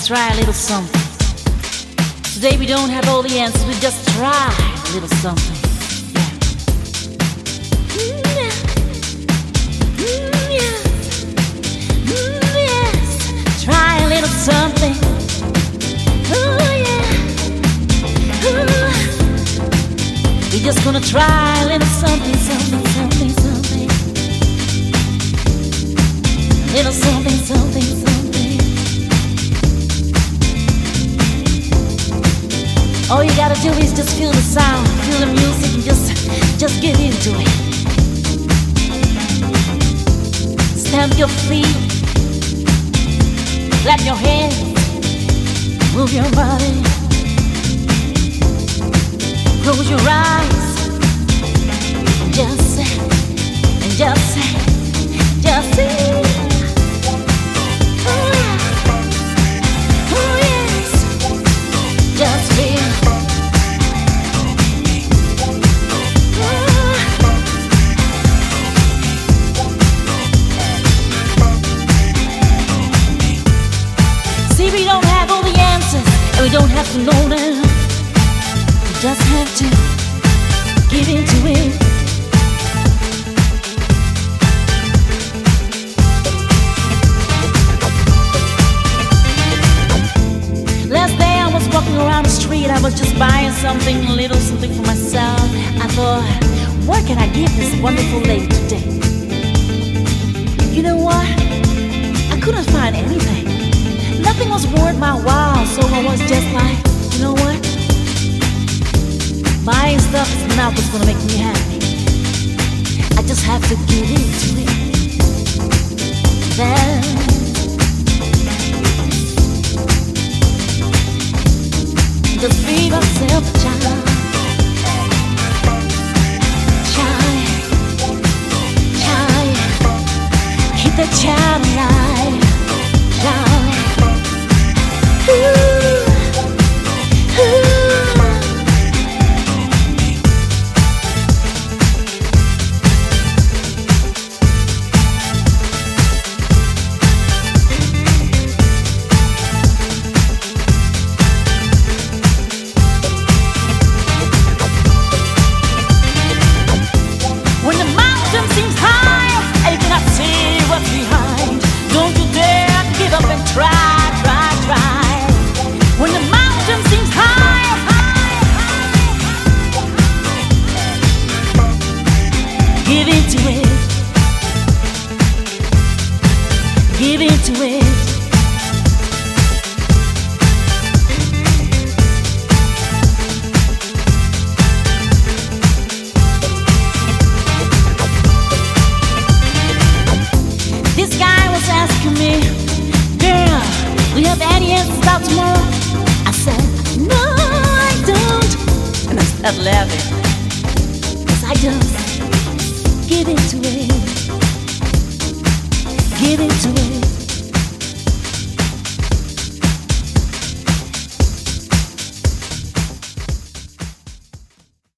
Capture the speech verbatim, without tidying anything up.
try a little something. Today we don't have all the answers, we just try a little something. Yeah. Mm, yeah. Mm, yes. Try a little something. Oh yeah. Ooh. We're just gonna try a little something, something, something, something. A little something, something, something. All you gotta do is just feel the sound, feel the music, and just, just get into it. Stamp your feet, clap your hands, move your body, close your eyes, and just say, and just say, just say. Oh yeah, oh yes, just feel. We don't have all the answers, and we don't have to know them. We just have to give into it. Last day I was walking around the street, I was just buying something, a little something for myself. I thought, what can I give this wonderful lady today? You know what? I couldn't find anything. Nothing was worth my while, so I was just like, you know what? Buying stuff is not what's gonna make me happy. I just have to get into it. Then just be myself a child. Child, child, keep the child alive. Child. When the mountain seems high and you cannot see what's behind, don't you dare give up and try, try, try. When the mountain seems high, high, high, give into it, give into it. This guy was asking me, girl, do you have any answers about tomorrow? I said, no, I don't. And I started laughing, 'cause I just give into it, give into it.